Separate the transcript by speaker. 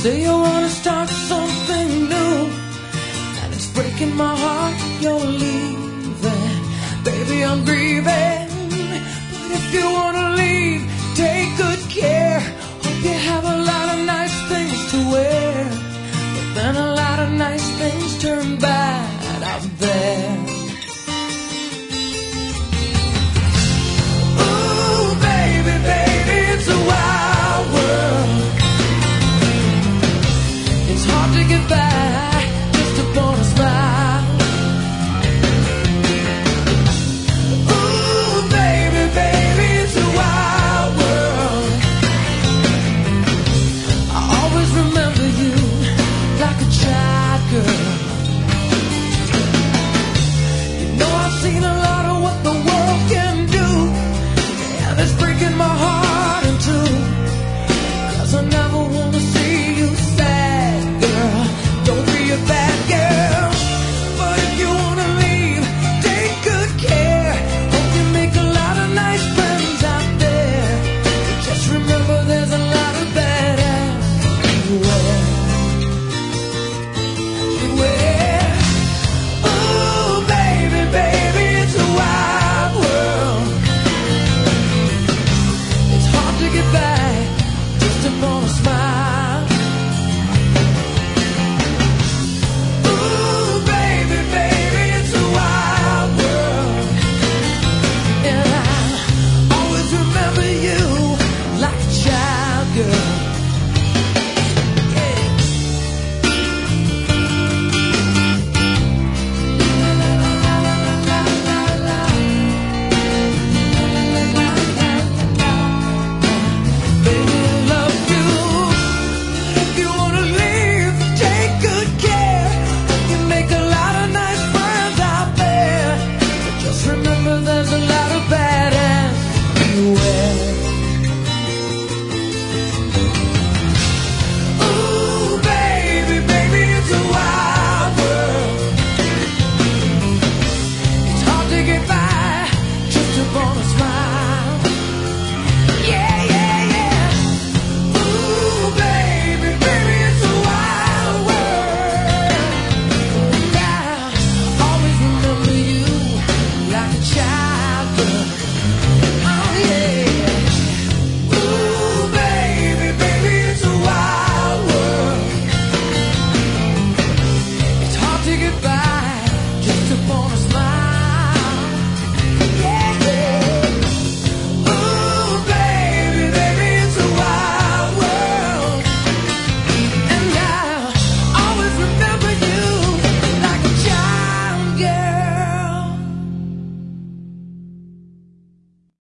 Speaker 1: Say you wanna start something new, and it's breaking my heart you're leaving. Baby, I'm grieving, but if you wanna leave, take good care. Hope you have a lot of nice things to wear, but then a lot of nice things turn bad out there. Ooh, baby, baby, it's a wild world. It's hard to get by just upon a smile. Ooh, baby, baby, it's a wild world. I always remember you like a child girl. You know I've seen a lot of what the world can do, and it's breaking my heart in two. 'Cause I never wanna see you sad, girl. Don't be a bad girl. But if you wanna leave, take good care. Hope you make a lot of nice friends out there. Just remember there's a lot of bad ass everywhere. Beware. Ooh, baby, baby, it's a wild world. It's hard to get back just upon a smile. Ooh, baby, baby, it's a wild world. And I always remember you like a child girl.